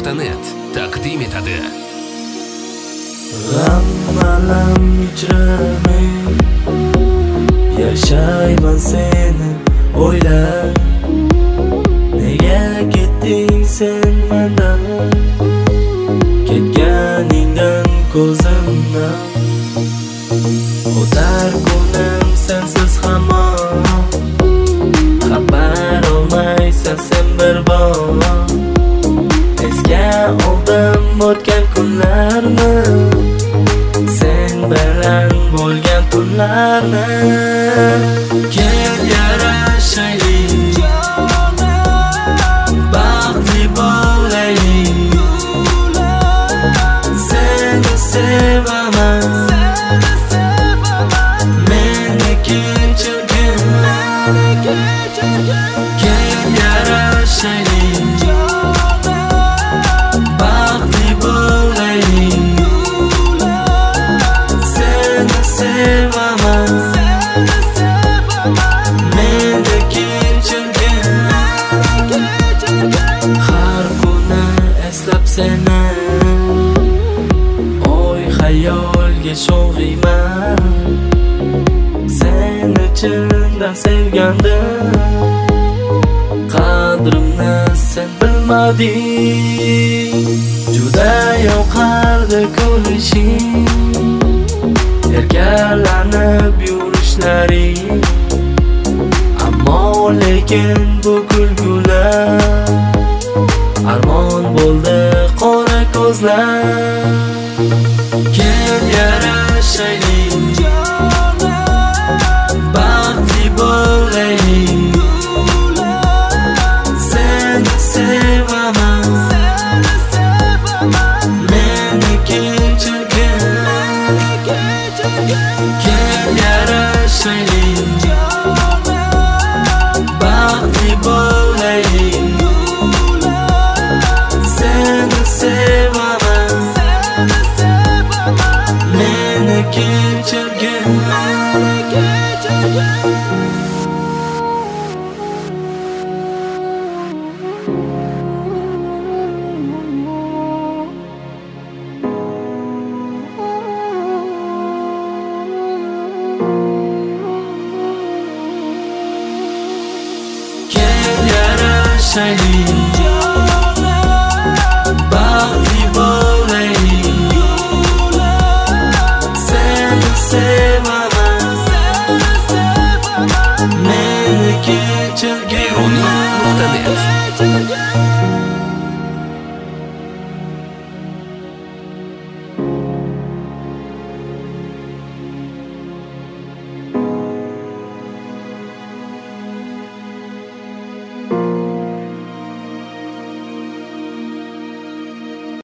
Kinomusiqa.net taqdim etadi. G'am-alam ichramay yashayman seni o'ylab. Nega ketding sen mendan? Ketganingdan ko'zimdan o'tar kunim sensiz hamon. Xabar olmaysan sen bir bor. Esga oldim o'tgan kunlarni, sen bilan bo'lgan tunlarni. Kel yarashaylik, baxtli bo'laylik. Seni sevaman, meni kechirgin. Kel yarashaylik, baxtli bo'laylik. Seni sevaman, meni kechirgin. Har kuni eslab seni o'y xayolga sho'ng'iyman. Seni chindan sevgandim, qadrimni sen bilmading. Juda yoqardi kulishing, erkalanib yurishlaring. Ammo lekin bu kulgular armon bo'ldi qora ko'zlar. Kel yarashaylik, baxtli bo'laylik. Seni sevaman, meni kechirgin. Kel yarashaylik, baxtli bo'laylik. Seni sevaman, meni kechirgin. Kel yarashaylik, baxtli bo'laylik. Seni sevaman, meni kechirgin. Kinomusiqa.net